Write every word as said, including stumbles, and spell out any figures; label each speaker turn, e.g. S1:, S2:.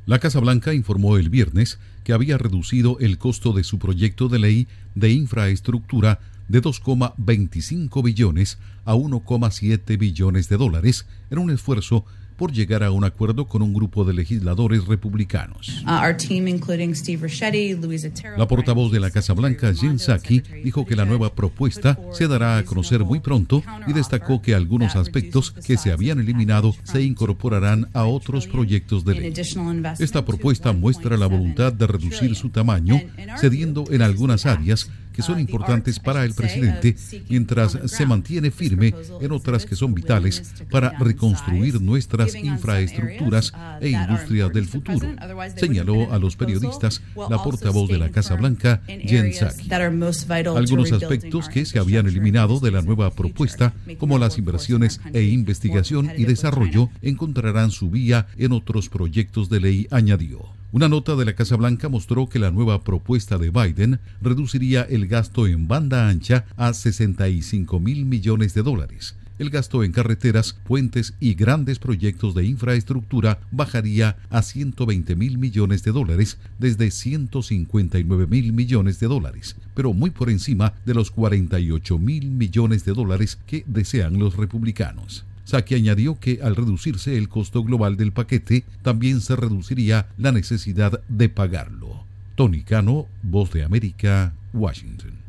S1: La Casa Blanca informó el viernes que había reducido el costo de su proyecto de ley de infraestructura de dos coma veinticinco billones a uno coma siete billones de dólares en un esfuerzo por llegar a un acuerdo con un grupo de legisladores republicanos. La portavoz de la Casa Blanca, Jen Psaki, dijo que la nueva propuesta se dará a conocer muy pronto y destacó que algunos aspectos que se habían eliminado se incorporarán a otros proyectos de ley. Esta propuesta muestra la voluntad de reducir su tamaño, cediendo en algunas áreas que son importantes para el presidente, mientras se mantiene firme en otras que son vitales para reconstruir nuestras infraestructuras e industrias del futuro, señaló a los periodistas la portavoz de la Casa Blanca, Jen Psaki. Algunos aspectos que se habían eliminado de la nueva propuesta, como las inversiones e investigación y desarrollo, encontrarán su vía en otros proyectos de ley, añadió. Una nota de la Casa Blanca mostró que la nueva propuesta de Biden reduciría el gasto en banda ancha a sesenta y cinco mil millones de dólares. El gasto en carreteras, puentes y grandes proyectos de infraestructura bajaría a ciento veinte mil millones de dólares desde ciento cincuenta y nueve mil millones de dólares, pero muy por encima de los cuarenta y ocho mil millones de dólares que desean los republicanos. Psaki añadió que al reducirse el costo global del paquete, también se reduciría la necesidad de pagarlo. Tony Cano, Voz de América, Washington.